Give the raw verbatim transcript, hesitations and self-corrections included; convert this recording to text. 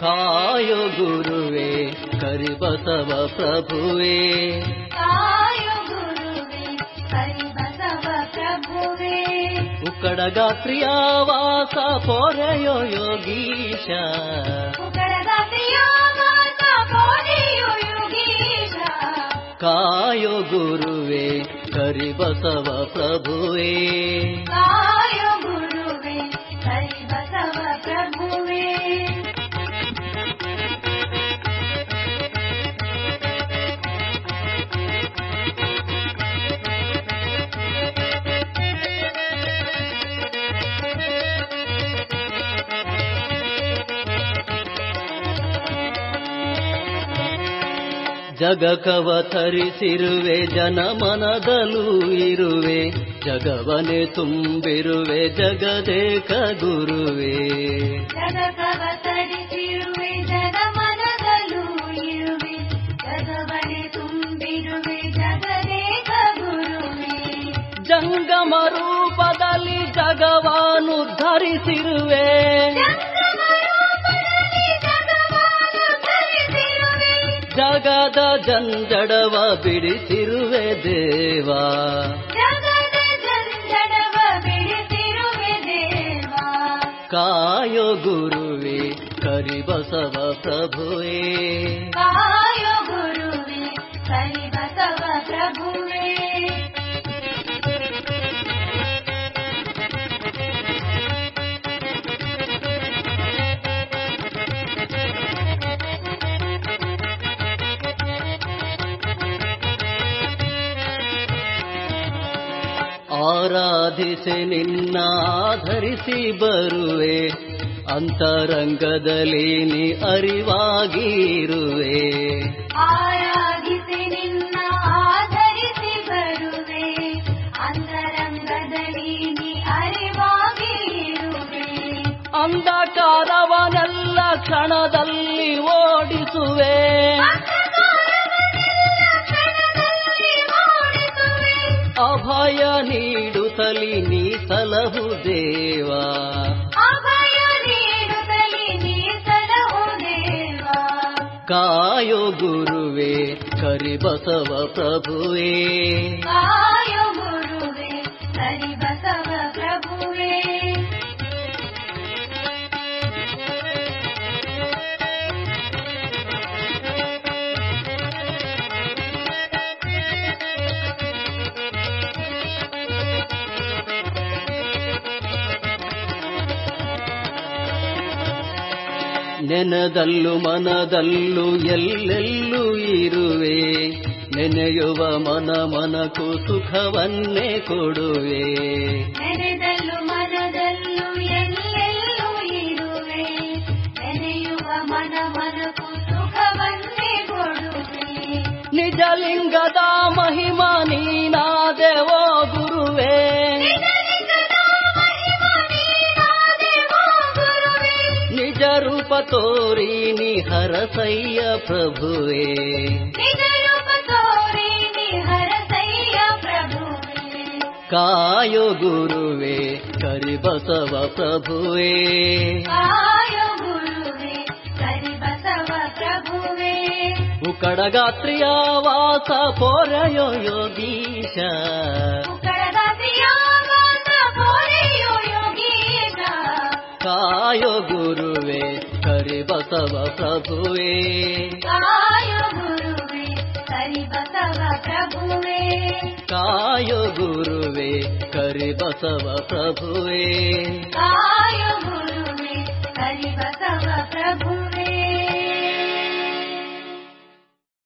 ಕಾಯೋ ಗುರುವೇ ಕರಿಬಸವ ಪ್ರಭುವೇ ಕಾಯೋ ಗುರುವೇ ಕರಿಬಸವ ಪ್ರಭುವೇ ಉಕ್ಕಡಗಾತ್ರಿಯ ವಾಸ ಪೊರೆಯೋ ಯೋಗೀಶ ಉಕ್ಕಡಗಾತ್ರಿಯ ವಾಸ ಪೊರೆಯೋ ಯೋಗೀಶ ಕಾಯೋ ಗುರುವೇ ಕರಿಬಸವ ಪ್ರಭುವೇ ಕಾಯೋ ಗುರುವೇ ಕರಿಬಸವ ಪ್ರಭುವೇ ಜಗಕವತರಿಸಿರುವೆ ಜನಮನದಲ್ಲೂ ಇರುವೆ ಜಗವನೆ ತುಂಬಿರುವೆ ಜಗದೇಕ ಗುರುವೇ ಜಗಕವತರಿಸಿರುವೆ ಜನಮನದಲ್ಲೂ ಇರುವೆ ಜಗವನೆ ತುಂಬಿರುವೆ ಜಗದೇಕ ಗುರುವೇ ಜಂಗಮ ರೂಪದಲ್ಲಿ ಜಗವನ್ನು ಧರಿಸಿರುವೆ ಜಗದ ಜಂಜಡವ ಬಿಡಿಸಿರುವೆ ದೇವಾ ಜಗದ ಜಂಜಡವ ಬಿಡಿಸಿರುವೆ ದೇವಾ ಕಾಯೋ ಗುರುವೇ ಕರಿಬಸವ ಪ್ರಭುವೇ ಕಾಯೋ ಗುರುವೇ ಕರಿಬಸವ ಪ್ರಭುವೇ ಆರಾಧಿಸಿ ನಿನ್ನ ಆಧರಿಸಿ ಬರುವೆ ಅಂತರಂಗದಲ್ಲಿ ನೀ ಅರಿವಾಗಿರುವೆ ಆರಾಧಿಸಿ ನಿನ್ನ ಆಧರಿಸಿ ಬರುವೆ ಅಂತರಂಗದಲ್ಲಿ ನೀ ಅರಿವಾಗಿರುವೆ ಅಂಧಕಾರವನೆಲ್ಲ ಕ್ಷಣದಲ್ಲಿ ಓಡಿಸುವೆ ಅಭಯ ನೀಡುತ್ತಲಿ ನೀ ಸಲಹು ದೇವಾ ಅಭಯ ನೀಡುತ್ತಲಿ ನೀ ಸಲಹು ದೇವಾ ಕಾಯೋ ಗುರುವೇ ಕರಿಬಸವ ಪ್ರಭುವೇ ಕಾಯೋ ಗುರುವೇ ಕರಿಬಸವ ಪ್ರಭುವೇ ನೆನದಲ್ಲೂ ಮನದಲ್ಲೂ ಎಲ್ಲೆಲ್ಲೂ ಇರುವೆ ನೆನೆಯುವ ಮನ ಮನಕ್ಕೂ ಸುಖವನ್ನೇ ಕೊಡುವೆ ನೆನೆದಲ್ಲೂ ಮನದಲ್ಲೂ ಎಲ್ಲೆಲ್ಲೂ ಇರುವೆ ನೆನೆಯುವ ಮನ ಮನಕ್ಕೂ ಸುಖವನ್ನೇ ಕೊಡುವೆ ನಿಜಲಿಂಗದ ಮಹಿಮಾ ನೀನಾದೆವೋ ಗುರುವೇ ನಿಜ ರೂಪ ತೋರಿ ನೀ ಹರಸಯ್ಯ ಪ್ರಭುವೇ ನಿಜ ರೂಪ ತೋರಿ ನೀ ಹರಸಯ್ಯ ಪ್ರಭುವೇ ಕಾಯೋ ಗುರುವೇ ಕರಿಬಸವ ಪ್ರಭುವೇ ಕಾಯೋ ಗುರುವೇ ಕರಿಬಸವ ಪ್ರಭುವೇ ಉಕ್ಕಡಗಾತ್ರಿಯ ವಾಸ ಪೊರೆಯೋ ಯೋಗೀಶ ಉಕ್ಕಡಗಾತ್ರಿಯ ವಾಸ ಪೊರೆಯೋ ಯೋಗೀಶ ಕಾಯೋ ಗುರುವೇ ಕರಿಬಸವ ಪ್ರಭುವೇ ಕಾಯೋ ಗುರುವೇ ಕರಿಬಸವ ಪ್ರಭುವೇ ಕಾಯೋ ಗುರುವೇ ಕರಿಬಸವ ಪ್ರಭುವೇ ಕಾಯೋ ಗುರುವೇ ಕರಿಬಸವ ಪ್ರಭುವೇ